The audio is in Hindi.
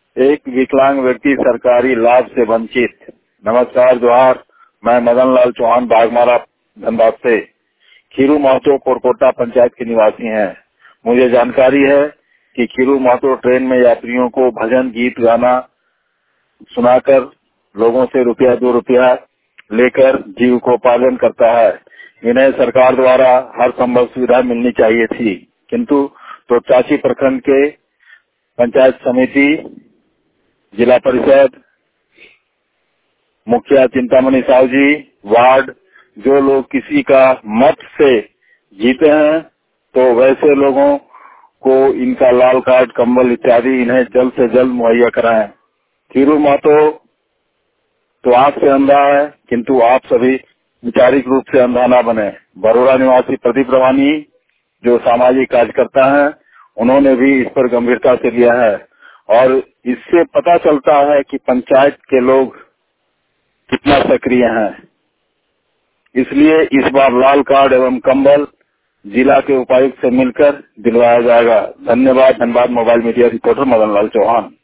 एक विकलांग व्यक्ति सरकारी लाभ से वंचित। नमस्कार, जोहार। मैं मदन लाल चौहान, बाघमारा, धनबाद से। खीरू महतो कोरकोटा पंचायत के निवासी हैं। मुझे जानकारी है कि खीरू महतो ट्रेन में यात्रियों को भजन गीत गाना सुनाकर लोगों से रुपया 2 रुपया लेकर जीविकोपार्जन करता है। इन्हें सरकार द्वारा हर संभव सुविधा मिलनी चाहिए थी, किंतु तोपचांची प्रखंड के पंचायत समिति, जिला परिषद, मुखिया चिंतामणि साहू जी, वार्ड, जो लोग किसी का मत से जीते हैं, तो वैसे लोगों को इनका लाल कार्ड, कंबल इत्यादि इन्हें जल्द से जल्द मुहैया कराएं। खीरू महतो तो आंख से अंधा है, किंतु आप सभी वैचारिक रूप से अंधा न बने। बरोड़ा निवासी प्रदीप रवानी, जो सामाजिक कार्यकर्ता हैं, उन्होंने भी इस पर गंभीरता से लिया है और इससे पता चलता है कि पंचायत के लोग कितना सक्रिय हैं। इसलिए इस बार लाल कार्ड एवं कंबल जिला के उपायुक्त से मिलकर दिलवाया जाएगा। धन्यवाद। Dhanbad mobile media reporter Madan Lal Chauhan.